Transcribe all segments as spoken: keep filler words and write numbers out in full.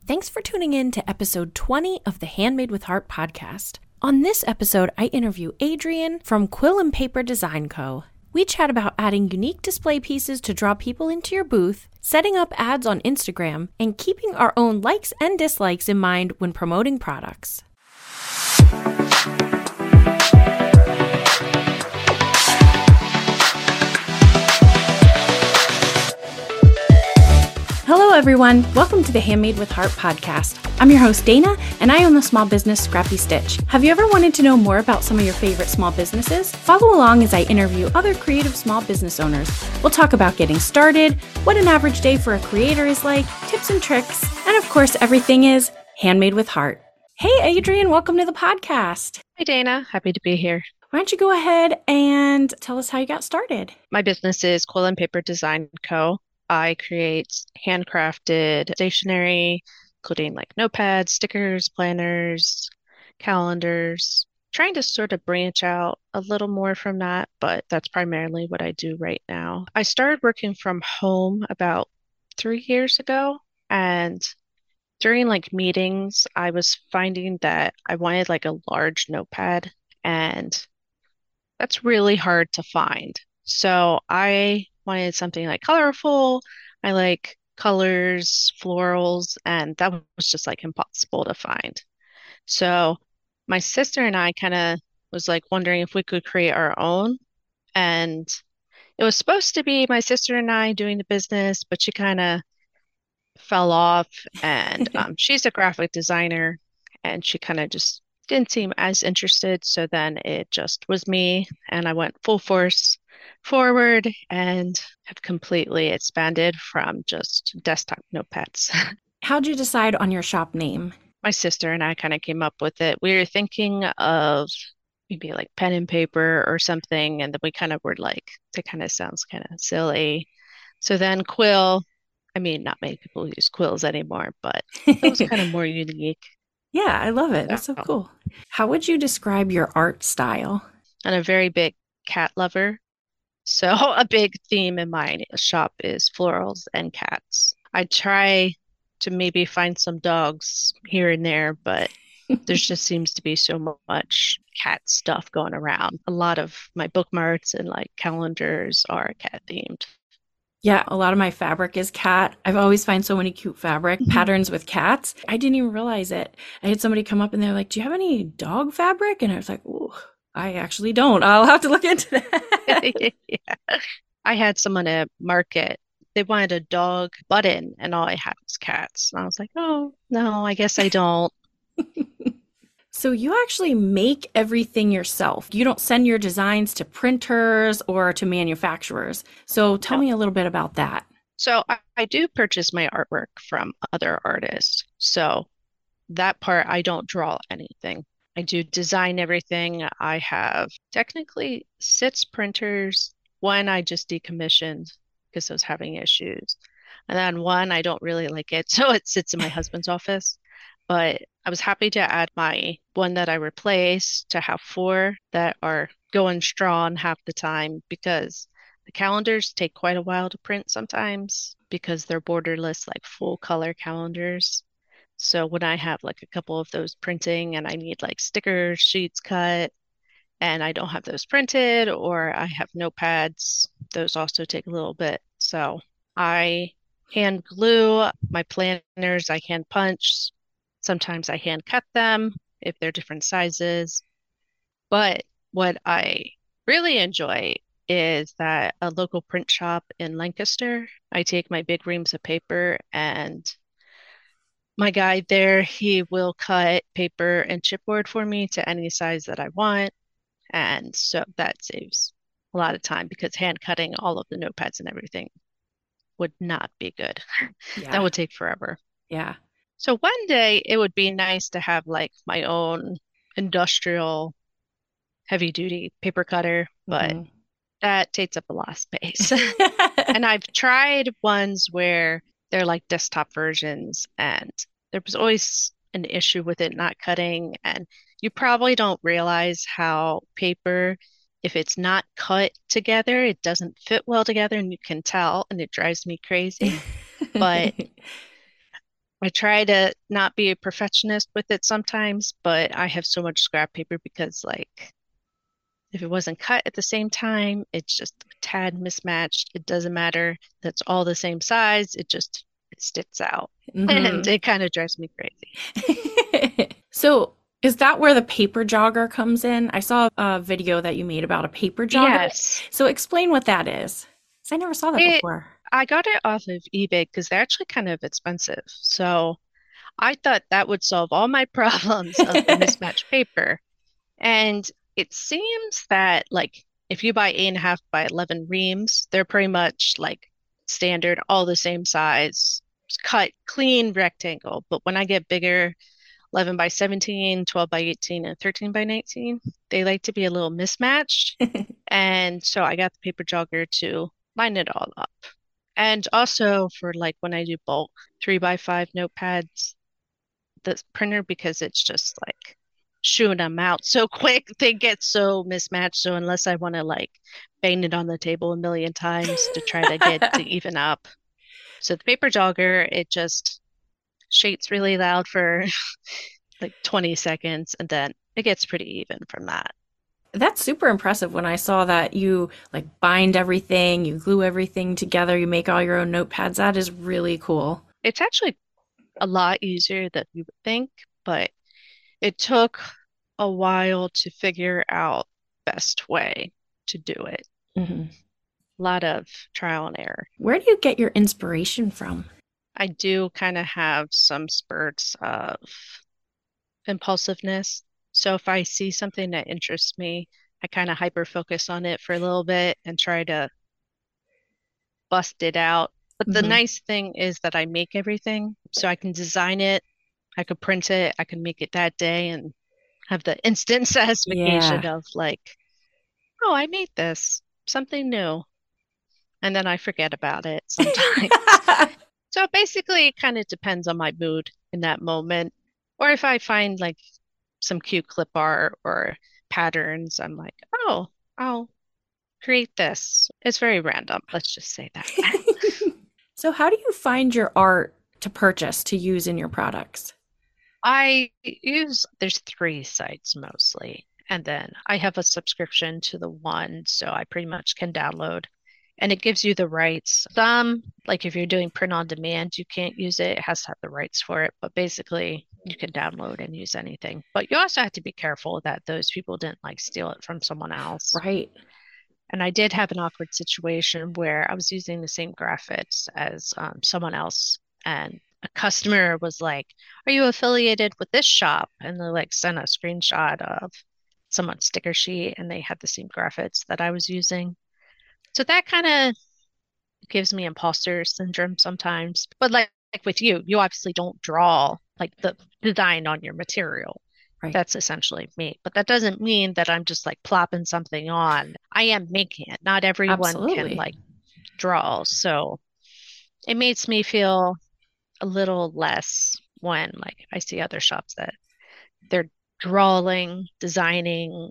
Thanks for tuning in to episode twenty of the Handmade with Heart podcast. On this episode, I interview Adrian from Quill and Paper Design Co. We chat about adding unique display pieces to draw people into your booth, setting up ads on Instagram, and keeping our own likes and dislikes in mind when promoting products. Hello, everyone. Welcome to the Handmade with Heart podcast. I'm your host, Dana, and I own the small business Scrappy Stitch. Have you ever wanted to know more about some of your favorite small businesses? Follow along as I interview other creative small business owners. We'll talk about getting started, what an average day for a creator is like, tips and tricks, and of course, everything is handmade with heart. Hey, Adrian, welcome to the podcast. Hi, Dana. Happy to be here. Why don't you go ahead and tell us how you got started? My business is Quill and Paper Design Co. I create handcrafted stationery, including like notepads, stickers, planners, calendars. Trying to sort of branch out a little more from that, but that's primarily what I do right now. I started working from home about three years ago, and during like meetings, I was finding that I wanted like a large notepad, and that's really hard to find. So I wanted something like colorful. I like colors, florals, and that was just like impossible to find. So my sister and I kind of was like wondering if we could create our own. And it was supposed to be my sister and I doing the business, but she kind of fell off. And um, she's a graphic designer, and she kind of just didn't seem as interested. So then it just was me, and I went full force forward and have completely expanded from just desktop notepads. How'd you decide on your shop name? My sister and I kind of came up with it. We were thinking of maybe like pen and paper or something, and then we kind of were like, that kind of sounds kind of silly. So then quill, I mean, not many people use quills anymore, but it was kind of more unique. Yeah, I love it. That's so cool. How would you describe your art style? I'm a very big cat lover. So a big theme in my shop is florals and cats. I try to maybe find some dogs here and there, but there just seems to be so much cat stuff going around. A lot of my bookmarks and like calendars are cat themed. Yeah, a lot of my fabric is cat. I've always find so many cute fabric mm-hmm. patterns with cats. I didn't even realize it. I had somebody come up and they're like, "Do you have any dog fabric?" And I was like, "Oh, I actually don't. I'll have to look into that." Yeah. I had someone at market. They wanted a dog button, and all I had was cats. And I was like, "Oh, no, I guess I don't." So you actually make everything yourself. You don't send your designs to printers or to manufacturers. So tell no. me a little bit about that. So I, I do purchase my artwork from other artists. So that part, I don't draw anything. I do design everything. I have technically six printers. One I just decommissioned because I was having issues. And then one, I don't really like it. So it sits in my husband's office. But I was happy to add my one that I replaced to have four that are going strong half the time, because the calendars take quite a while to print sometimes because they're borderless, like full color calendars. So when I have like a couple of those printing and I need like stickers, sheets cut, and I don't have those printed, or I have notepads, those also take a little bit. So I hand glue my planners, I hand punch. Sometimes I hand cut them if they're different sizes. But what I really enjoy is that a local print shop in Lancaster, I take my big reams of paper, and my guy there, he will cut paper and chipboard for me to any size that I want. And so that saves a lot of time, because hand cutting all of the notepads and everything would not be good. Yeah. That would take forever. Yeah. So one day it would be nice to have like my own industrial heavy duty paper cutter, but mm-hmm. that takes up a lot of space. And I've tried ones where they're like desktop versions, and there was always an issue with it not cutting. And you probably don't realize how paper, if it's not cut together, it doesn't fit well together, and you can tell, and it drives me crazy. But I try to not be a perfectionist with it sometimes, but I have so much scrap paper because, like, if it wasn't cut at the same time, it's just a tad mismatched. It doesn't matter. That's all the same size. It just it sticks out. And Hmm. it kind of drives me crazy. So, is that where the paper jogger comes in? I saw a video that you made about a paper jogger. Yes. So, explain what that is. 'Cause I never saw that It before. I got it off of eBay because they're actually kind of expensive. So I thought that would solve all my problems of the mismatched paper. And it seems that, like, if you buy eight and a half by eleven reams, they're pretty much like standard, all the same size, cut clean rectangle. But when I get bigger, eleven by seventeen, twelve by eighteen, and thirteen by nineteen, they like to be a little mismatched. And so I got the paper jogger to line it all up. And also for, like, when I do bulk three by five notepads, the printer, because it's just like shooing them out so quick, they get so mismatched. So unless I want to, like, bang it on the table a million times to try to get to even up. So the paper jogger, it just shakes really loud for like twenty seconds and then it gets pretty even from that. That's super impressive when I saw that you like bind everything, you glue everything together, you make all your own notepads. That is really cool. It's actually a lot easier than you would think, but it took a while to figure out best way to do it. Hmm. A lot of trial and error. Where do you get your inspiration from? I do kind of have some spurts of impulsiveness. So if I see something that interests me, I kind of hyper focus on it for a little bit and try to bust it out. But the Hmm. nice thing is that I make everything, so I can design it, I could print it, I can make it that day and have the instant Yeah. satisfaction of, like, oh, I made this, something new. And then I forget about it sometimes. So basically, it kind of depends on my mood in that moment. Or if I find, like, some cute clip art or patterns, I'm like, oh, I'll create this. It's very random. Let's just say that. So, how do you find your art to purchase to use in your products? I use, there's three sites mostly. And then I have a subscription to the one, so I pretty much can download. And it gives you the rights. Some, like if you're doing print on demand, you can't use it. It has to have the rights for it. But basically, you can download and use anything. But you also have to be careful that those people didn't, like, steal it from someone else. Right. And I did have an awkward situation where I was using the same graphics as um, someone else, and a customer was like, "Are you affiliated with this shop?" And they, like, sent a screenshot of someone's sticker sheet, and they had the same graphics that I was using. So that kind of gives me imposter syndrome sometimes. But like, like with you, you obviously don't draw like the design on your material. Right. That's essentially me. But that doesn't mean that I'm just like plopping something on. I am making it. Not everyone can, Absolutely. like, draw. So it makes me feel a little less when, like, I see other shops that they're drawing, designing,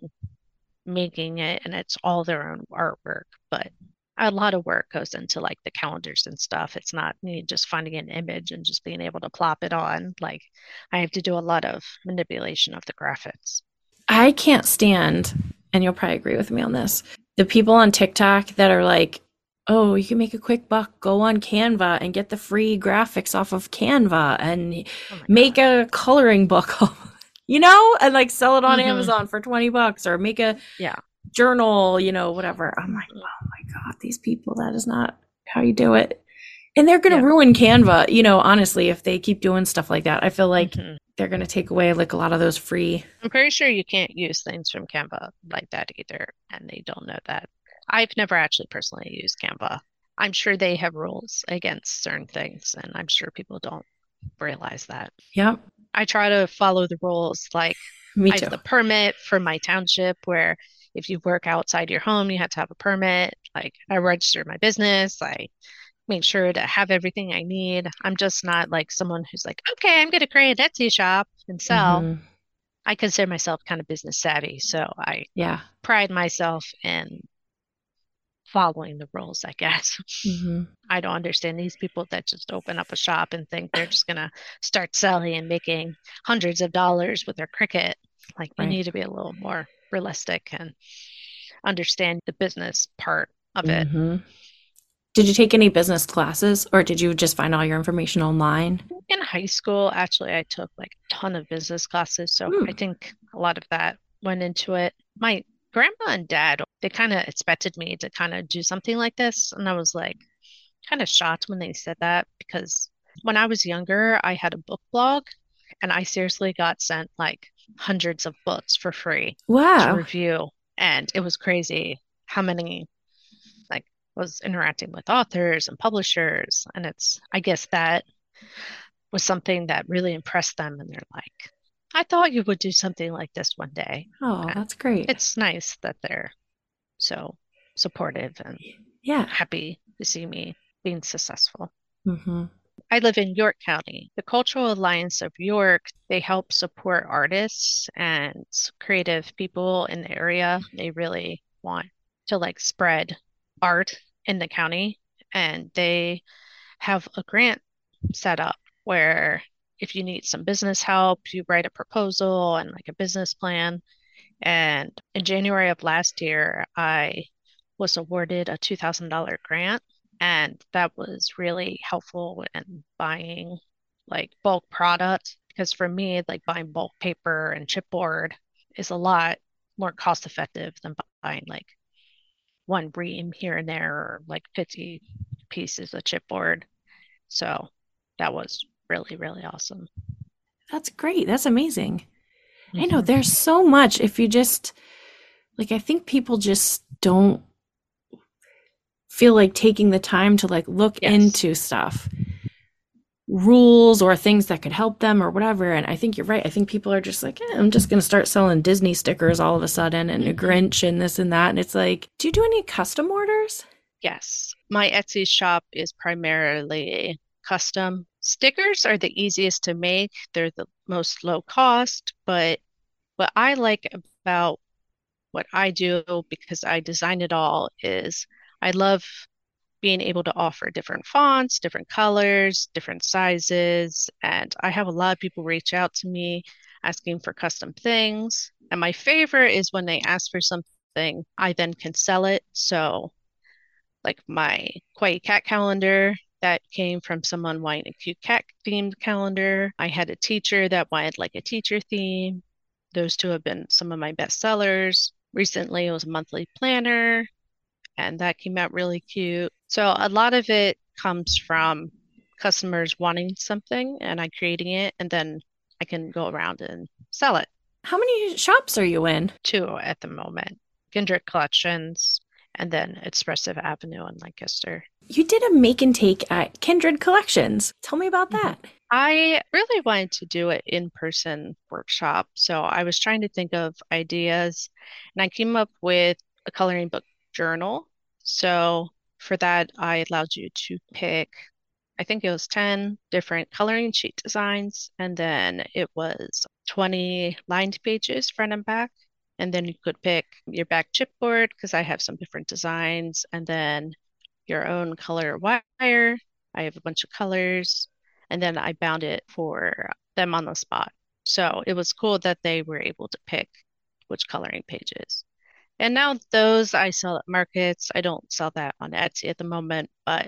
making it, and it's all their own artwork. But a lot of work goes into, like, the calendars and stuff. It's not me just finding an image and just being able to plop it on. Like, I have to do a lot of manipulation of the graphics. I can't stand, and you'll probably agree with me on this, the people on TikTok that are like, oh, you can make a quick buck, go on Canva and get the free graphics off of Canva and Oh my make God. a coloring book, you know, and like sell it on Hmm. Amazon for twenty bucks or make a Yeah. journal, you know, whatever. I'm like, Mhm. oh my God, these people, that is not how you do it. And they're going to Yeah. ruin Canva, you know, honestly, if they keep doing stuff like that. I feel like Hmm. they're going to take away like a lot of those free. I'm pretty sure you can't use things from Canva like that either, and they don't know that. I've never actually personally used Canva. I'm sure they have rules against certain things, and I'm sure people don't realize that. Yep. I try to follow the rules. Like, Me I have too. the permit for my township where if you work outside your home, you have to have a permit. Like, I register my business. I make sure to have everything I need. I'm just not like someone who's like, okay, I'm going to create an Etsy shop and sell. Hmm. I consider myself kind of business savvy, so I Yeah. pride myself in following the rules, I guess. Mm-hmm. I don't understand these people that just open up a shop and think they're just going to start selling and making hundreds of dollars with their Cricut. Like, you Right. need to be a little more realistic and understand the business part of it. Mm-hmm. Did you take any business classes, or did you just find all your information online? In high school, actually, I took like a ton of business classes. So Hmm. I think a lot of that went into it. My grandma and dad, they kind of expected me to kind of do something like this. And I was like, kind of shocked when they said that, because when I was younger, I had a book blog and I seriously got sent like hundreds of books for free to Wow. review. And it was crazy how many like was interacting with authors and publishers. And it's, I guess that was something that really impressed them. And they're like, I thought you would do something like this one day. Oh, And that's great. it's nice that they're so supportive and Yeah. happy to see me being successful. Mm-hmm. I live in York County. The Cultural Alliance of York, they help support artists and creative people in the area. They really want to like spread art in the county, and they have a grant set up where if you need some business help, you write a proposal and like a business plan. And in January of last year, I was awarded a two thousand dollars grant. And that was really helpful in buying like bulk product, because for me, like buying bulk paper and chipboard is a lot more cost effective than buying like one ream here and there, or like fifty pieces of chipboard. So that was really, really awesome. That's great. That's amazing. I know Mhm. there's so much if you just, like, I think people just don't feel like taking the time to like look Yes. into stuff, rules or things that could help them or whatever. And I think you're right. I think people are just like, eh, I'm just going to start selling Disney stickers all of a sudden and a Mhm. Grinch and this and that. And it's like, do you do any custom orders? Yes. My Etsy shop is primarily custom. Stickers are the easiest to make. They're the most low cost, but what I like about what I do, because I design it all, is I love being able to offer different fonts, different colors, different sizes. And I have a lot of people reach out to me asking for custom things. And my favorite is when they ask for something, I then can sell it. So, like my Quiet Cat calendar, that came from someone wanting a cute cat themed calendar. I had a teacher that wanted like a teacher theme. Those two have been some of my best sellers. Recently, it was a monthly planner, and that came out really cute. So a lot of it comes from customers wanting something and I creating it, and then I can go around and sell it. How many shops are you in? Two at the moment. Kindred Collections, and then Expressive Avenue in Lancaster. You did a make and take at Kindred Collections. Tell me about that. I really wanted to do an in-person workshop, so I was trying to think of ideas, and I came up with a coloring book journal. So for that, I allowed you to pick, I think it was ten different coloring sheet designs, and then it was twenty lined pages front and back. And then you could pick your back chipboard, because I have some different designs, and then your own color wire. I have a bunch of colors, and then I bound it for them on the spot. So it was cool that they were able to pick which coloring pages. And now those I sell at markets. I don't sell that on Etsy at the moment, but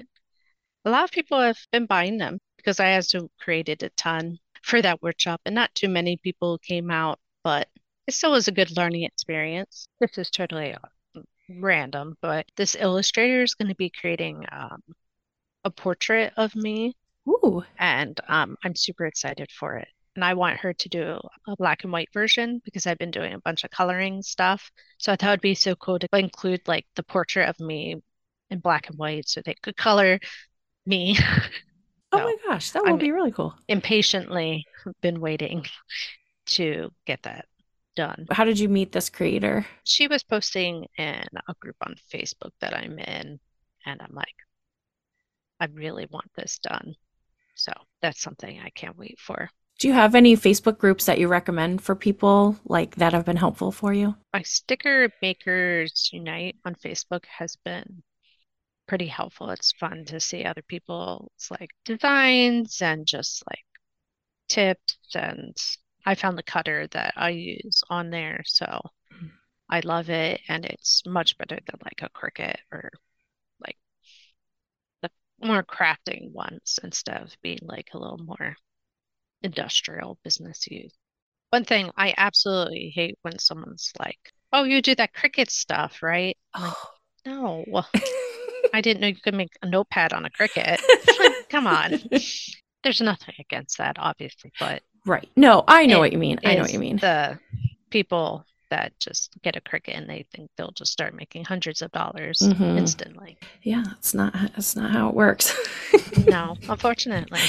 a lot of people have been buying them because I also created a ton for that workshop, and not too many people came out, but it still was a good learning experience. This is totally uh, random, but this illustrator is going to be creating um, a portrait of me, Ooh. and um, I'm super excited for it. And I want her to do a black and white version because I've been doing a bunch of coloring stuff. So I thought it'd be so cool to include like the portrait of me in black and white so they could color me. Oh So my gosh, that will I'm be really cool. impatiently been waiting to get that done. How did you meet this creator? She was posting in a group on Facebook that I'm in, and I'm like, I really want this done. So that's something I can't wait for. Do you have any Facebook groups that you recommend for people like that have been helpful for you? My Sticker Makers Unite on Facebook has been pretty helpful. It's fun to see other people's like designs and just like tips. And I found the cutter that I use on there, so I love it, and it's much better than like a Cricut or like the more crafting ones instead of being like a little more industrial business use. One thing I absolutely hate when someone's like, "Oh, you do that Cricut stuff, right?" I'm like, no, I didn't know you could make a notepad on a Cricut. Come on. There's nothing against that, obviously, but Right. No, I know it what you mean. I know what is you mean. the people that just get a Cricut and they think they'll just start making hundreds of dollars Mhm. instantly. Yeah, that's not that's not how it works. No, unfortunately.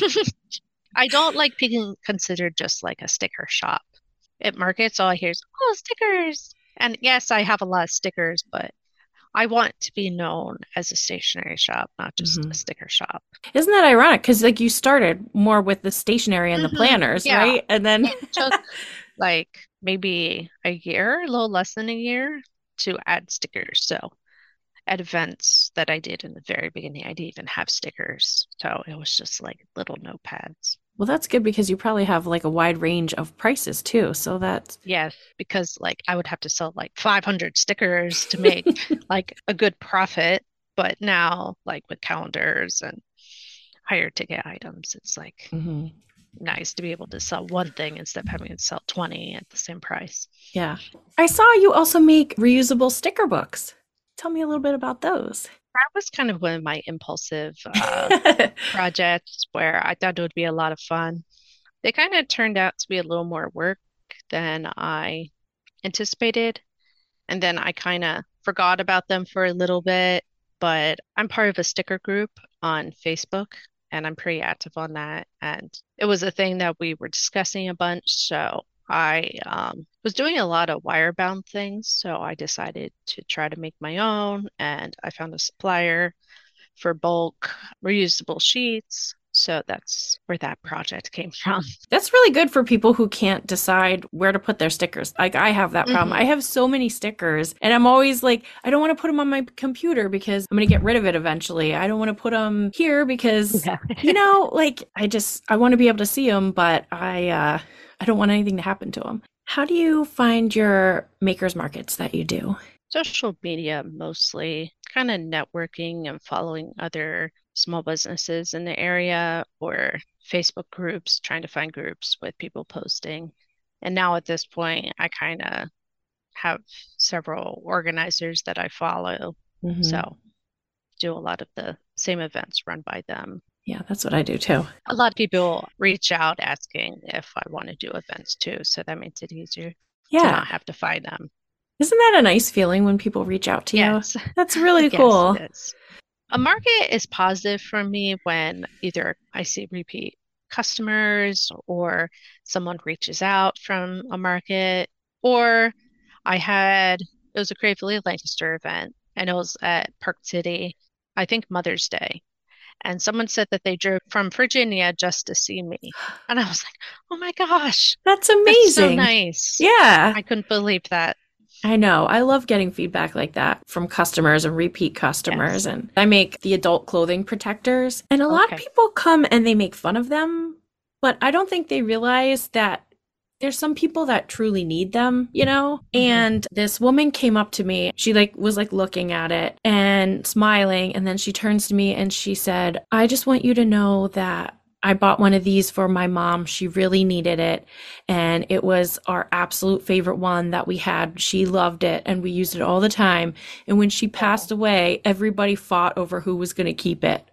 I don't like being considered just like a sticker shop. At markets, all I hear is, oh, stickers. And yes, I have a lot of stickers, but I want to be known as a stationery shop, not just Mhm. a sticker shop. Isn't that ironic? Because like you started more with the stationery and the Mhm. planners, Yeah. right? And then It took like maybe a year, a little less than a year to add stickers. So at events that I did in the very beginning, I didn't even have stickers. So it was just like little notepads. well, that's good because you probably have like a wide range of prices too. So that's Yes, because like I would have to sell like five hundred stickers to make like a good profit. But now, like with calendars and higher ticket items, it's like Mhm. nice to be able to sell one thing instead of having to sell twenty at the same price. Yeah. I saw you also make reusable sticker books. Tell me a little bit about those. That was kind of one of my impulsive uh, projects where I thought it would be a lot of fun. They kind of turned out to be a little more work than I anticipated. And then I kind of forgot about them for a little bit. But I'm part of a sticker group on Facebook, and I'm pretty active on that. And it was a thing that we were discussing a bunch. So I um, was doing a lot of wire bound things. So I decided to try to make my own. And I found a supplier for bulk reusable sheets. So that's where that project came from. That's really good for people who can't decide where to put their stickers. Like I have that problem. Mhm. I have so many stickers and I'm always like, I don't want to put them on my computer because I'm going to get rid of it eventually. I don't want to put them here because, Yeah. you know, like I just, I want to be able to see them, but I, uh, I don't want anything to happen to them. How do you find your makers markets that you do? Social media mostly, kind of networking and following other small businesses in the area or Facebook groups, trying to find groups with people posting. And now at this point, I kind of have several organizers that I follow. Mhm. So do a lot of the same events run by them. Yeah, that's what I do too. A lot of people reach out asking if I want to do events too. So that makes it easier to Yeah. not have to find them. Isn't that a nice feeling when people reach out to Yes. you? That's really Yes, cool. it is. A market is positive for me when either I see repeat customers or someone reaches out from a market, or I had, it was a Gravely Lancaster event and it was at Park City, I think Mother's Day. And someone said that they drove from Virginia just to see me. And I was like, oh my gosh, That's that's so amazing. nice. Yeah. I couldn't believe that. I know. I love getting feedback like that from customers and repeat customers. Yes. And I make the adult clothing protectors. And a lot of Okay. people come and they make fun of them, but I don't think they realize that there's some people that truly need them, you know? Mhm. And this woman came up to me. She like was like looking at it and smiling. And then she turns to me and she said, I just want you to know that I bought one of these for my mom. She really needed it. And it was our absolute favorite one that we had. She loved it and we used it all the time. And when she passed away, everybody fought over who was going to keep it.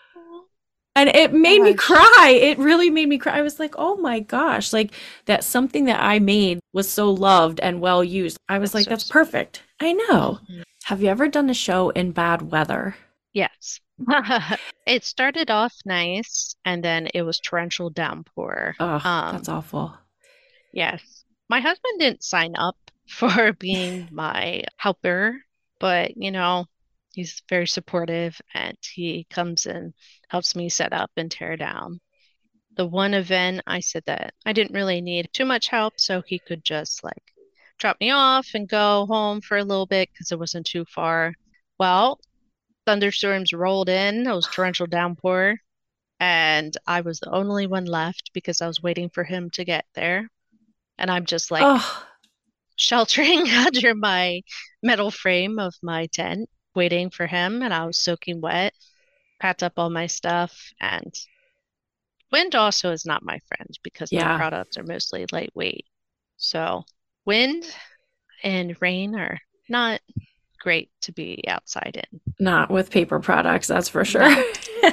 And it made me Gosh. cry. It really made me cry. I was like, oh my gosh, like that something that I made was so loved and well used. I was That's like, so that's sweet. perfect. I know. Mhm. Have you ever done a show in bad weather? Yes. It started off nice and then it was torrential downpour. Oh, Um, that's awful. yes. My husband didn't sign up for being my helper, but you know, he's very supportive and he comes and helps me set up and tear down. The one event I said that I didn't really need too much help, so he could just like drop me off and go home for a little bit because it wasn't too far. Well, thunderstorms rolled in. It was torrential downpour, and I was the only one left because I was waiting for him to get there. And I'm just like Oh, sheltering under my metal frame of my tent, waiting for him, and I was soaking wet, packed up all my stuff, and wind also is not my friend because my yeah. products are mostly lightweight. So wind and rain are not great to be outside in. Not with paper products, that's for sure. No.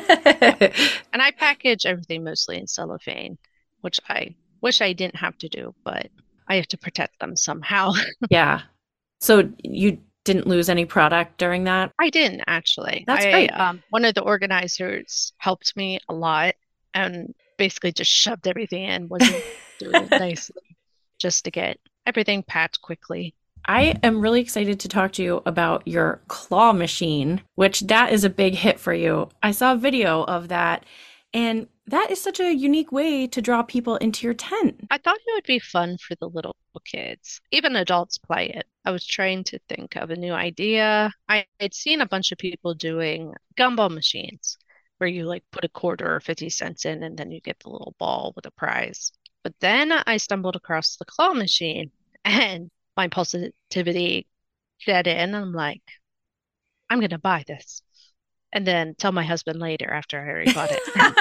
And I package everything mostly in cellophane, which I wish I didn't have to do, but I have to protect them somehow. Yeah. So you didn't lose any product during that? I didn't actually. That's I great. um, one of the organizers helped me a lot and basically just shoved everything in, wasn't doing it nicely, just to get everything packed quickly. I am really excited to talk to you about your claw machine, which that is a big hit for you. I saw a video of that, and that is such a unique way to draw people into your tent. I thought it would be fun for the little kids. Even adults play it. I was trying to think of a new idea. I had seen a bunch of people doing gumball machines where you like put a quarter or fifty cents in and then you get the little ball with a prize. But then I stumbled across the claw machine and my positivity set in. I'm like, I'm going to buy this. And then tell my husband later after I already bought it.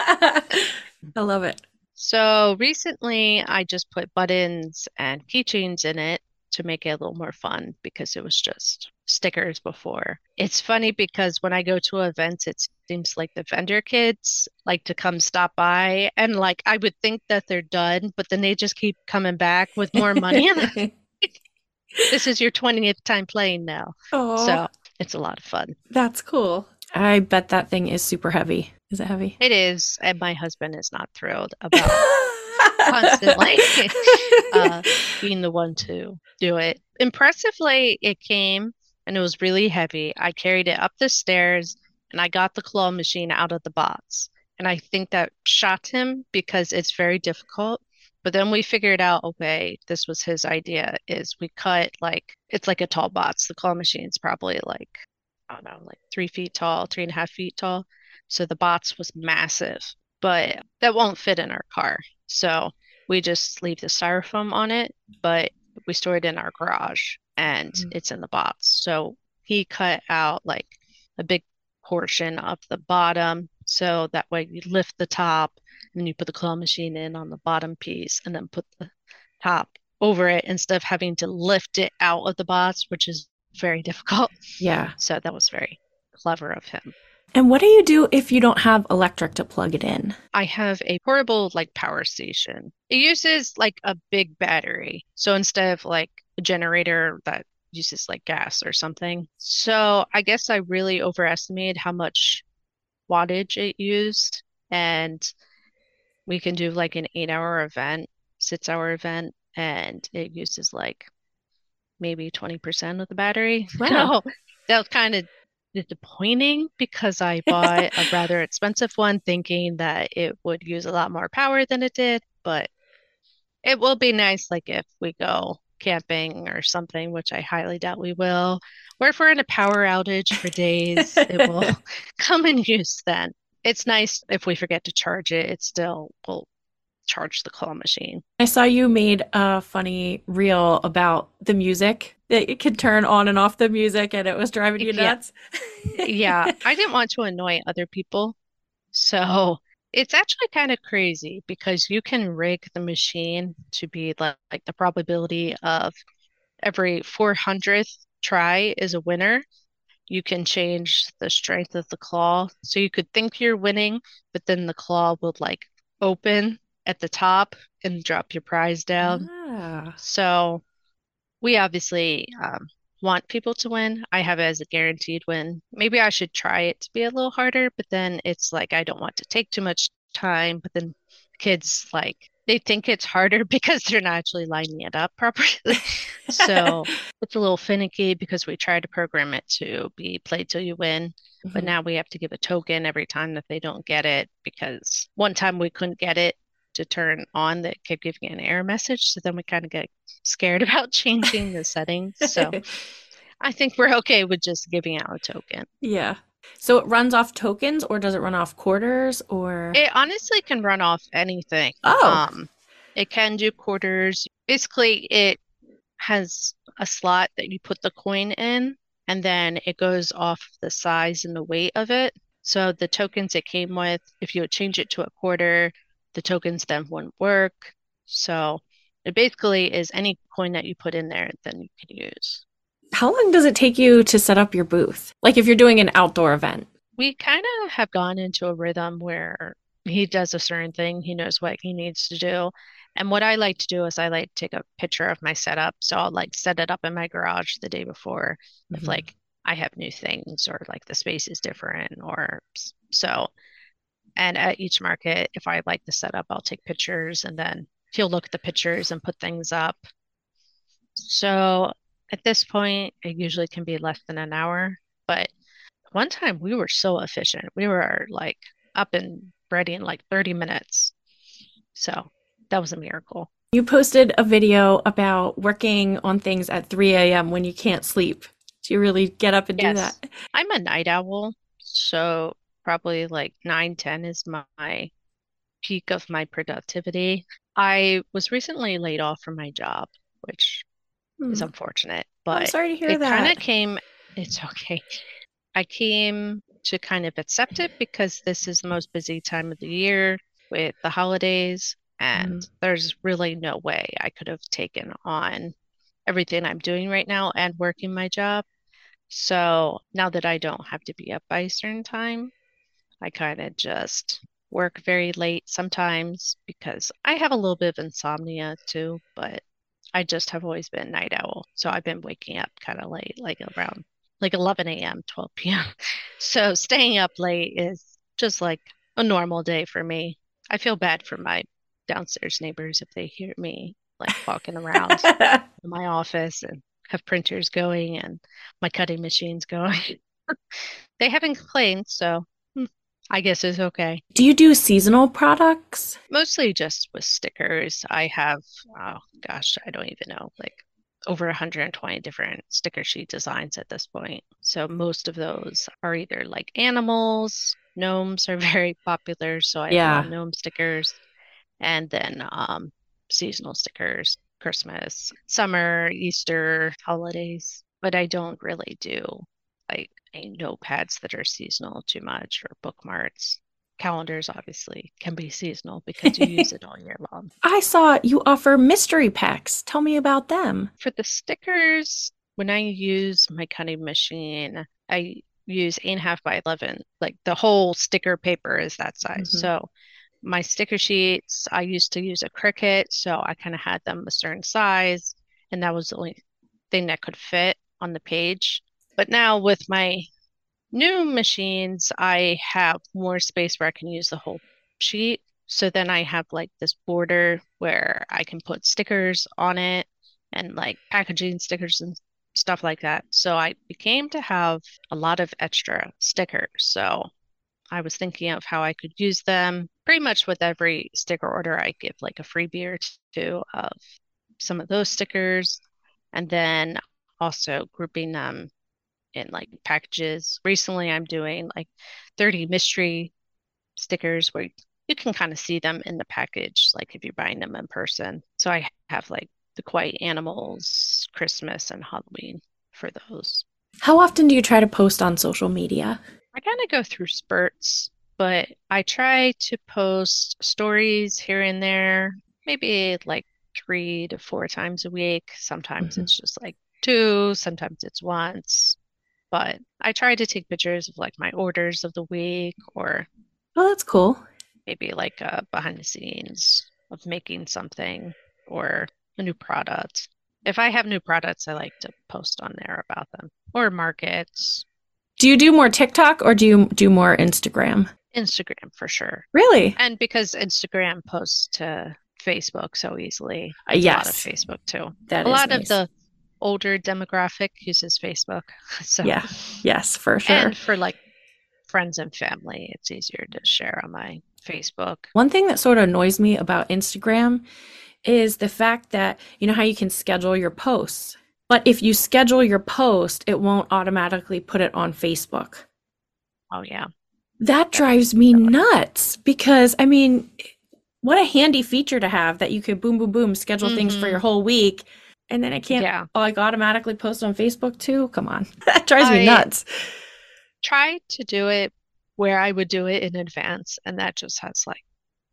I love it. So recently I just put buttons and keychains in it to make it a little more fun because it was just stickers before. It's funny because when I go to events, it seems like the vendor kids like to come stop by and like I would think that they're done, but then they just keep coming back with more money. And this is your twentieth time playing now. Oh, So it's a lot of fun. that's cool. I bet that thing is super heavy. Is it heavy? It is, and my husband is not thrilled about constantly uh, being the one to do it. Impressively, it came and it was really heavy. I carried it up the stairs and I got the claw machine out of the box. And I think that shocked him because it's very difficult. But then we figured out, okay, this was his idea, is we cut like, it's like a tall box. The claw machine's probably like, I don't know, like three feet tall, three and a half feet tall. So the box was massive, but that won't fit in our car. So we just leave the styrofoam on it, but we store it in our garage and Mm. it's in the box. So he cut out like a big portion of the bottom. So that way you lift the top and you put the claw machine in on the bottom piece and then put the top over it instead of having to lift it out of the box, which is very difficult. Yeah. So that was very clever of him. And what do you do if you don't have electric to plug it in? I have a portable like power station. It uses like a big battery. So instead of like a generator that uses like gas or something. So I guess I really overestimated how much wattage it used. And we can do like an eight hour event, six hour event, and it uses like maybe twenty percent of the battery. Wow. So that was kind of disappointing because I bought a rather expensive one thinking that it would use a lot more power than it did, but it will be nice like if we go camping or something, which I highly doubt we will, or if we're in a power outage for days, it will come in use then. It's nice if we forget to charge it, it still will charge the claw machine. I saw you made a funny reel about the music, that it could turn on and off the music and it was driving you Yeah. nuts. Yeah, I didn't want to annoy other people. So it's actually kind of crazy because you can rig the machine to be like, like the probability of every four hundredth try is a winner. You can change the strength of the claw. So you could think you're winning, but then the claw would like open at the top and drop your prize down. Ah. So we obviously um, want people to win. I have it as a guaranteed win. Maybe I should try it to be a little harder, but then it's like I don't want to take too much time. But then kids like they think it's harder because they're not actually lining it up properly. So it's a little finicky because we try to program it to be play till you win. But Mhm. now we have to give a token every time that they don't get it because one time we couldn't get it to turn on that kept giving an error message. So then we kind of get scared about changing the settings. So I think we're okay with just giving out a token. Yeah. So it runs off tokens or does it run off quarters or? It honestly can run off anything. Oh, Um, it can do quarters. Basically, it has a slot that you put the coin in, and then it goes off the size and the weight of it. So the tokens it came with, if you would change it to a quarter, the tokens then wouldn't work. So it basically is any coin that you put in there, then you can use. how long does it take you to set up your booth? Like if you're doing an outdoor event? We kind of have gone into a rhythm where he does a certain thing, he knows what he needs to do. And what I like to do is I like to take a picture of my setup. So I'll like set it up in my garage the day before if Mhm. like I have new things or like the space is different or so. And at each market, if I like the setup, I'll take pictures and then he'll look at the pictures and put things up. So at this point, it usually can be less than an hour. But one time we were so efficient. We were like up and ready in like thirty minutes. So that was a miracle. You posted a video about working on things at three a m when you can't sleep. Do you really get up and do Yes, that? I'm a night owl. So probably like nine, ten is my peak of my productivity. I was recently laid off from my job, which is Hmm. unfortunate, I'm but sorry to hear it kind of that. came, it's okay. I came to kind of accept it because this is the most busy time of the year with the holidays, and Mhm. there's really no way I could have taken on everything I'm doing right now and working my job. So now that I don't have to be up by a certain time, I kind of just work very late sometimes because I have a little bit of insomnia too, but I just have always been a night owl. So I've been waking up kind of late, like around like eleven a m, twelve p m. So staying up late is just like a normal day for me. I feel bad for my downstairs neighbors if they hear me like walking around in my office and have printers going and my cutting machines going. They haven't complained, so hmm, I guess it's okay. Do you do seasonal products? Mostly just with stickers. I have, oh gosh, I don't even know, like over one hundred twenty different sticker sheet designs at this point. So most of those are either like animals, gnomes are very popular, so I have a lot Yeah. of gnome stickers, and then um, seasonal stickers, Christmas, summer, Easter, holidays. But I don't really do like any notepads that are seasonal too much or bookmarks. Calendars obviously can be seasonal because you use it all year long. I saw you offer mystery packs. Tell me about them. For the stickers, when I use my cutting machine, I use eight and a half by eleven. Like the whole sticker paper is that size. Hmm. So my sticker sheets, I used to use a Cricut, so I kind of had them a certain size, and that was the only thing that could fit on the page. But now with my new machines, I have more space where I can use the whole sheet. So then I have like this border where I can put stickers on it and like packaging stickers and stuff like that. So I became to have a lot of extra stickers. So I was thinking of how I could use them. Pretty much with every sticker order, I give like a freebie or two of some of those stickers, and then also grouping them in like packages. Recently, I'm doing like thirty mystery stickers where you can kind of see them in the package, like if you're buying them in person. So I have like the quiet animals, Christmas, and Halloween for those. How often do you try to post on social media? I kind of go through spurts, but I try to post stories here and there, maybe like three to four times a week. Sometimes Hmm. it's just like two, sometimes it's once. But I try to take pictures of like my orders of the week or Oh, that's cool. maybe like uh, behind the scenes of making something or a new product. If I have new products, I like to post on there about them or markets. Do you do more TikTok or do you do more Instagram? Instagram for sure. Really? And because Instagram posts to Facebook so easily, I Uh, do a lot of yes, Facebook too. that A is lot of nice. the older demographic uses Facebook. So, Yeah, yes, for sure. and for like friends and family, it's easier to share on my Facebook. One thing that sort of annoys me about Instagram is the fact that you know how you can schedule your posts, but if you schedule your post, it won't automatically put it on Facebook. Oh, yeah. That That is drives me silly. nuts because, I mean, what a handy feature to have that you could boom, boom, boom, schedule things for your Mm-hmm. whole week. And then I can't Yeah. like automatically post on Facebook too. Come on. That drives me I nuts. tried to do it where I would do it in advance, and that just has like,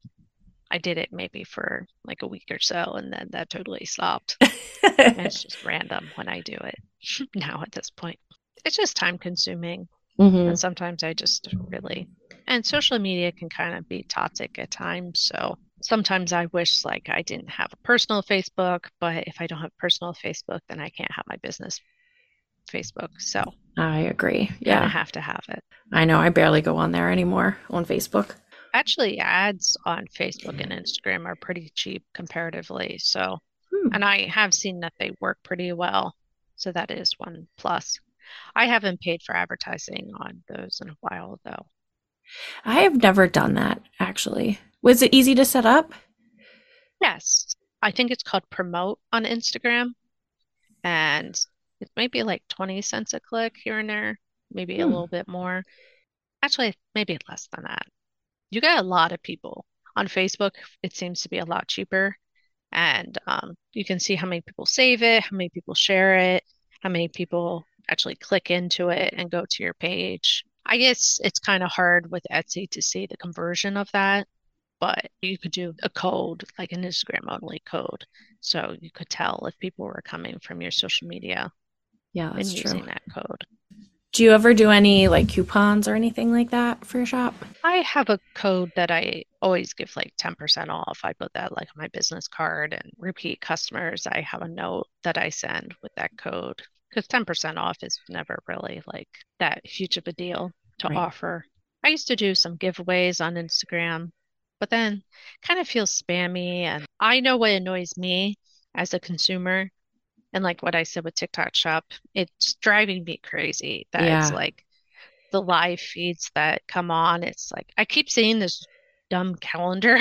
I did it maybe for like a week or so, and then that totally stopped. And it's just random when I do it now at this point. It's just time consuming. And hmm sometimes I just really, and social media can kind of be toxic at times. So sometimes I wish like I didn't have a personal Facebook, but if I don't have personal Facebook, then I can't have my business Facebook. So I agree. kind of Yeah. have to have it. I know. I barely go on there anymore on Facebook. Actually, ads on Facebook and Instagram are pretty cheap comparatively. So, Hmm. and I have seen that they work pretty well. So that is one plus. I haven't paid for advertising on those in a while, though. I have never done that actually. Was it easy to set up? Yes, I think it's called Promote on Instagram, and it might be like twenty cents a click here and there, maybe a Hmm. little bit more. Actually, maybe less than that. You get a lot of people. On Facebook, it seems to be a lot cheaper, and um, you can see how many people save it, how many people share it, how many people actually click into it and go to your page. I guess it's kind of hard with Etsy to see the conversion of that, but you could do a code, like an Instagram only code. So you could tell if people were coming from your social media Yeah, that's and true. using that code. Do you ever do any like coupons or anything like that for your shop? I have a code that I always give like ten percent off. I put that like on my business card, and repeat customers, I have a note that I send with that code because ten percent off is never really like that huge of a deal to Right. offer. I used to do some giveaways on Instagram, but then kind of feels spammy. And I know what annoys me as a consumer. And like what I said with TikTok Shop, it's driving me crazy that it's Yeah. like the live feeds that come on. It's like I keep seeing this dumb calendar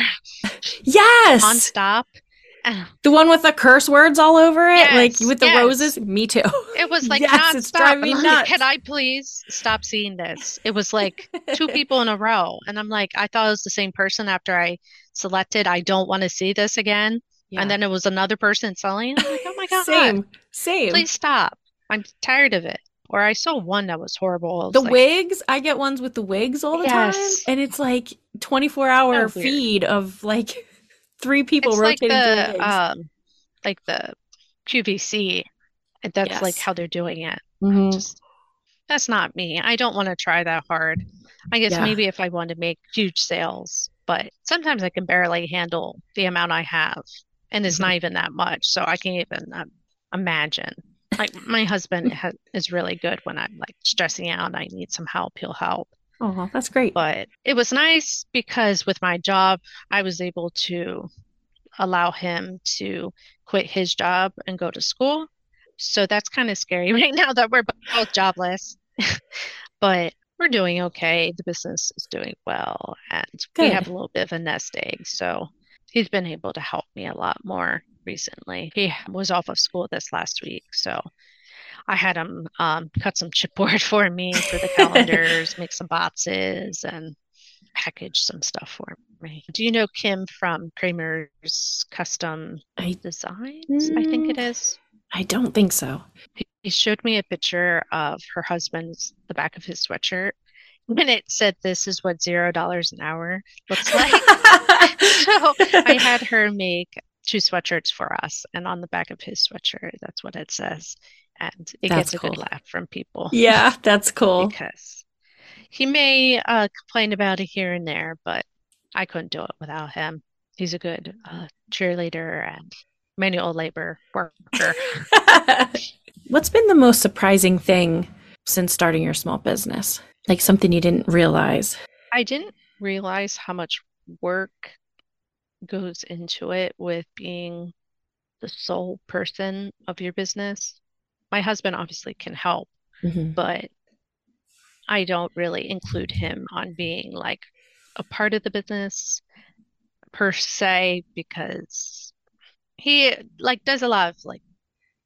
Yes. nonstop. And The one with the curse words all over it, like yes, with the yes. roses. Me too. It was like Yes, it's nonstop. driving And me I'm like, can nuts. I please stop seeing this? It was like two people in a row. And I'm like, I thought it was the same person after I selected, I don't want to see this again. And Yeah. then it was another person selling. I'm like, oh my God, Same. Same. please stop. I'm tired of it. Or I saw one that was horrible. It The was like, wigs, I get ones with the wigs all the time, yes, and it's like twenty-four hour so weird. feed of like three people It's like rotating through the wigs. um like the Q V C. And that's like Yes. how they're doing it. I hmm just that's not me. I don't want to try that hard. I guess Yeah. maybe if I want to make huge sales, but sometimes I can barely handle the amount I have, and it's Mhm. not even that much. So I can't even um, imagine. Like my husband ha is really good when I'm like stressing out and I need some help, he'll help. Oh, that's great. But it was nice because with my job, I was able to allow him to quit his job and go to school. So that's kind of scary right now that we're both jobless, but we're doing okay. The business is doing well, and we have Good. a little bit of a nest egg. So he's been able to help me a lot more recently. He was off of school this last week, so I had him um, cut some chipboard for me for the calendars, make some boxes, and package some stuff for me. Do you know Kim from Kramer's Custom I Designs? I think mm, it is. I don't think so. He he showed me a picture of her husband's, the back of his sweatshirt, and it said, "This is what zero dollars an hour looks like." So I had her make two sweatshirts for us, and on the back of his sweatshirt, that's what it says. And it That's gets a good cool. laugh from people Yeah, that's cool. because he may uh, complain about it here and there, but I couldn't do it without him. He's a good uh, cheerleader and manual labor worker. What's been the most surprising thing since starting your small business? Like something you didn't realize? I didn't realize how much work goes into it with being the sole person of your business. My husband obviously can help, hmm but I don't really include him on being like a part of the business per se because he like does a lot of like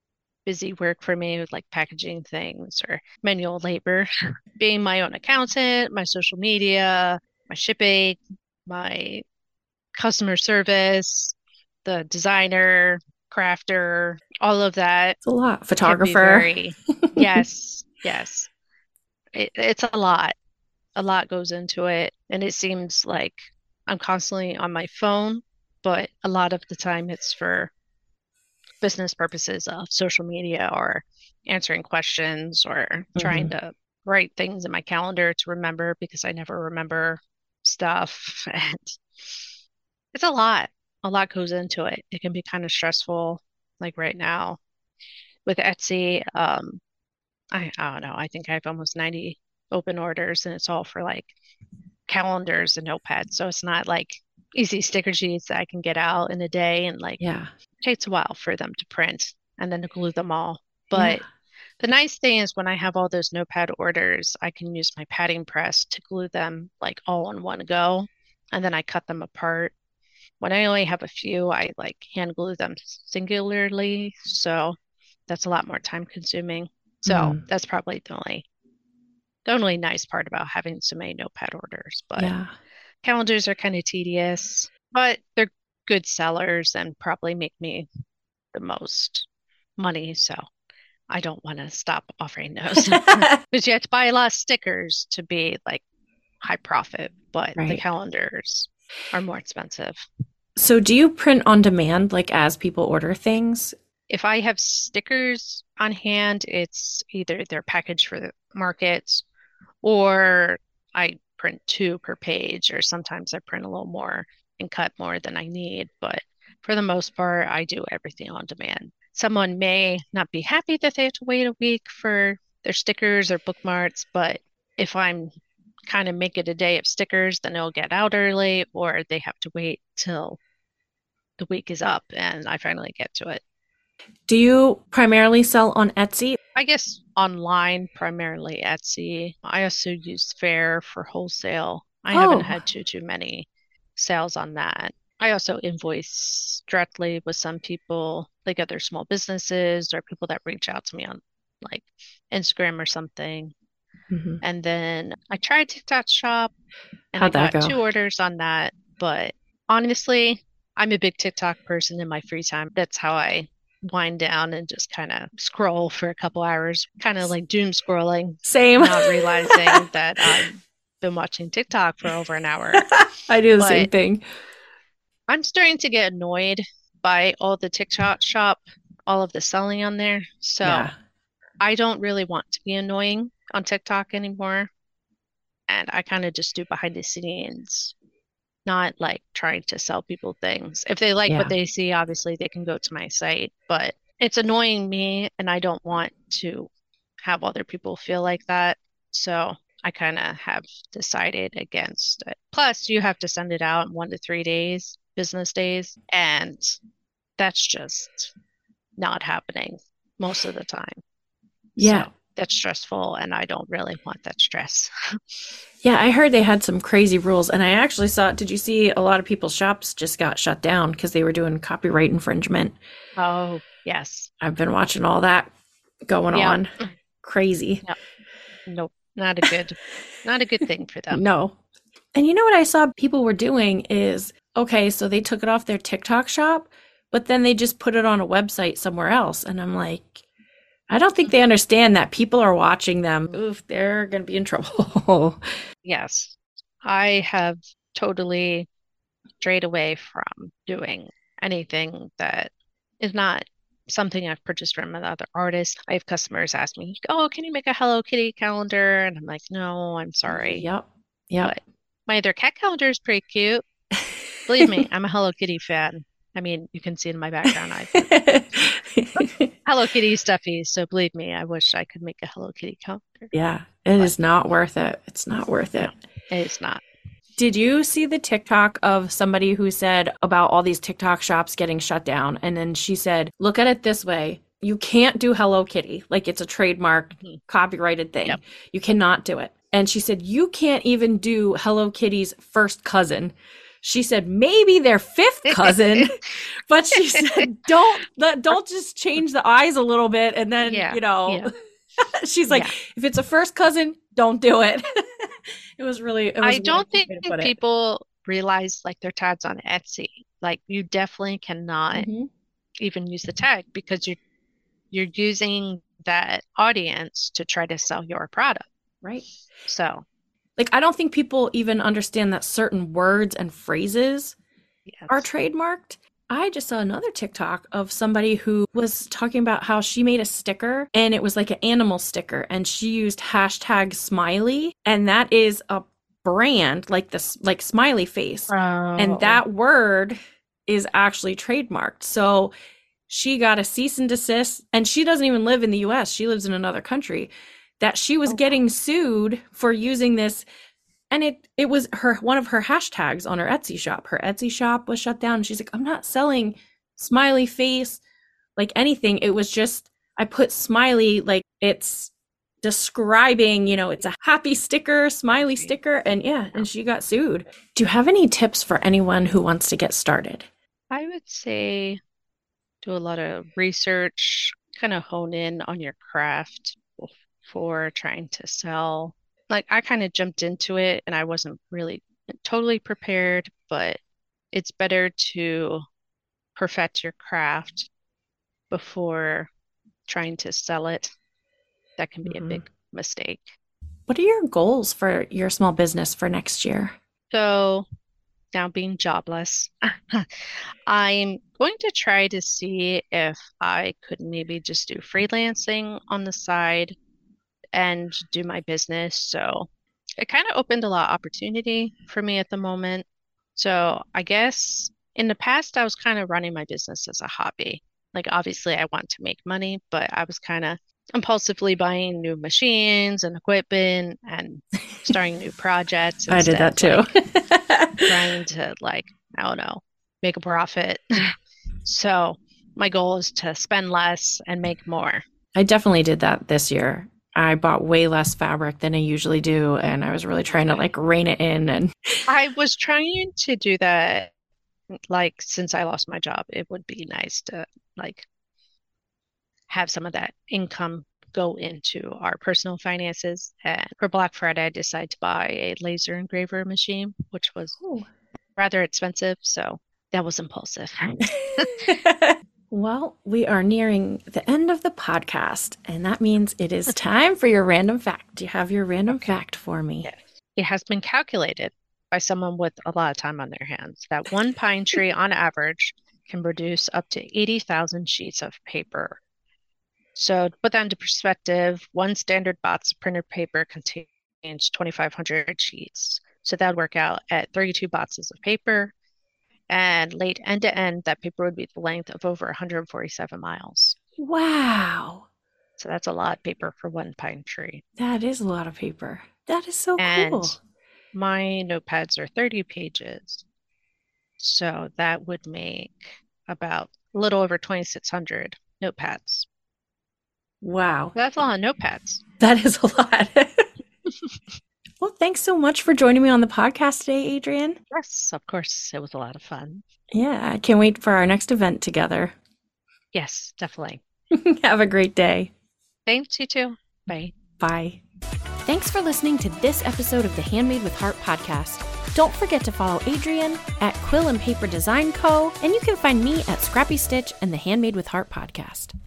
busy work for me with like packaging things or manual labor. Being my own accountant, my social media, my shipping, my customer service, the designer, crafter, all of that It's a lot. can be Photographer. very, yes, yes. It, it's a lot. A lot goes into it. And it seems like I'm constantly on my phone, but a lot of the time it's for business purposes of social media or answering questions or trying Mhm. to write things in my calendar to remember because I never remember stuff. And it's a lot. A lot goes into it. It can be kind of stressful, like right now with Etsy. Um, I, I don't know. I think I have almost ninety open orders, and it's all for like calendars and notepads. So it's not like easy sticker sheets that I can get out in a day, and like Yeah. it takes a while for them to print and then to glue them all. Yeah. But the nice thing is when I have all those notepad orders, I can use my padding press to glue them like all in one go, and then I cut them apart. When I only have a few, I like hand glue them singularly, so that's a lot more time consuming. So Mm. that's probably the only the only nice part about having so many notepad orders. But Yeah. calendars are kind of tedious, but they're good sellers and probably make me the most money. So I don't want to stop offering those. Because you have to buy a lot of stickers to be like high profit, but the Right. calendars are more expensive. So do you print on demand, like as people order things? If I have stickers on hand, it's either they're packaged for the markets or I print two per page, or sometimes I print a little more and cut more than I need. But for the most part, I do everything on demand. Someone may not be happy that they have to wait a week for their stickers or bookmarks, but if I'm kind of make it a day of stickers, then it'll get out early, or they have to wait till the week is up and I finally get to it. Do you primarily sell on Etsy? I guess online, primarily Etsy. I also use Faire for wholesale. I haven't Oh, had too too many sales on that. I also invoice directly with some people, like other small businesses or people that reach out to me on like Instagram or something. mhm. And then I tried TikTok Shop and I How'd that got go? two orders on that. But honestly, I'm a big TikTok person in my free time. That's how I wind down and just kind of scroll for a couple hours, kind of like doom scrolling, Same. not realizing that I've been watching TikTok for over an hour. I do the same But thing. I'm starting to get annoyed by all the TikTok shop, all of the selling on there. So Yeah. I don't really want to be annoying on TikTok anymore. And I kind of just do behind the scenes, not like trying to sell people things. If they like Yeah. what they see, obviously they can go to my site, but it's annoying me and I don't want to have other people feel like that. So I kind of have decided against it. Plus, you have to send it out in one to three days, business days, and that's just not happening most of the time. Yeah. So that's stressful, and I don't really want that stress. Yeah, I heard they had some crazy rules, and I actually saw, did you see a lot of people's shops just got shut down because they were doing copyright infringement? Oh, yes. I've been watching all that going Yeah. on. Crazy. Yep. Nope. Not a good, not a good thing for them. No. And you know what I saw people were doing is, okay, so they took it off their TikTok shop, but then they just put it on a website somewhere else. And I'm like, I don't think they understand that people are watching them. Oof, they're going to be in trouble. Yes. I have totally strayed away from doing anything that is not something I've purchased from another artist. I have customers ask me, "Oh, can you make a Hello Kitty calendar?" And I'm like, "No, I'm sorry." Yep. Yep. But my other cat calendar is pretty cute. Believe me, I'm a Hello Kitty fan. I mean, you can see in my background, I have Hello Kitty stuffies. So believe me, I wish I could make a Hello Kitty calendar. Yeah, it is not worth it. It's not worth it. No, it's not. Did you see the TikTok of somebody who said about all these TikTok shops getting shut down? And then she said, look at it this way. You can't do Hello Kitty. Like it's a trademark, Mhm. copyrighted thing. Yep. You cannot do it. And she said, you can't even do Hello Kitty's first cousin. She said maybe their fifth cousin, but she said don't don't just change the eyes a little bit and then yeah, you know. Yeah. She's like, yeah. if it's a first cousin, don't do it. It was really. It was I don't think people realize like their tags on Etsy. Like you definitely cannot mm-hmm. even use the tag because you're you're using that audience to try to sell your product. Right. So like I don't think people even understand that certain words and phrases yes. are trademarked. I just saw another TikTok of somebody who was talking about how she made a sticker and it was like an animal sticker and she used hashtag smiley and that is a brand like this like smiley face oh. and that word is actually trademarked. So she got a cease and desist and she doesn't even live in the U S. She lives in another country that she was oh. getting sued for using this. And it it was her one of her hashtags on her Etsy shop. Her Etsy shop was shut down. And she's like, I'm not selling smiley face, like anything. It was just, I put smiley, like it's describing, you know, it's a happy sticker, smiley sticker. And yeah, and she got sued. Do you have any tips for anyone who wants to get started? I would say do a lot of research, kind of hone in on your craft before trying to sell. Like I kind of jumped into it and I wasn't really totally prepared, but it's better to perfect your craft before trying to sell it. That can be mm-hmm. a big mistake. What are your goals for your small business for next year? So now being jobless, I'm going to try to see if I could maybe just do freelancing on the side and do my business. So it kind of opened a lot of opportunity for me at the moment. So I guess in the past, I was kind of running my business as a hobby. Like obviously I want to make money, but I was kind of impulsively buying new machines and equipment and starting new projects. I did that too. Like, trying to like, I don't know, make a profit. So my goal is to spend less and make more. I definitely did that this year. I bought way less fabric than I usually do, and I was really trying to like rein it in. And I was trying to do that, like since I lost my job, it would be nice to like have some of that income go into our personal finances. And for Black Friday, I decided to buy a laser engraver machine, which was Ooh. rather expensive. So that was impulsive. Well, we are nearing the end of the podcast, and that means it is time for your random fact. Do you have your random okay. fact for me? Yes. It has been calculated by someone with a lot of time on their hands that one pine tree on average can produce up to eighty thousand sheets of paper. So to put that into perspective, one standard box of printer paper contains twenty-five hundred sheets. So that would work out at thirty-two boxes of paper. And laid end to end, that paper would be the length of over one hundred forty-seven miles. Wow. So that's a lot of paper for one pine tree. That is a lot of paper. That is so and cool. My notepads are thirty pages. So that would make about a little over twenty-six hundred notepads. Wow. That's a lot of notepads. That is a lot. Well, thanks so much for joining me on the podcast today, Adrienne. Yes, of course. It was a lot of fun. Yeah, I can't wait for our next event together. Yes, definitely. Have a great day. Thanks, you too. Bye. Bye. Thanks for listening to this episode of the Handmade with Heart podcast. Don't forget to follow Adrienne at Quill and Paper Design Co. And you can find me at Scrappy Stitch and the Handmade with Heart podcast.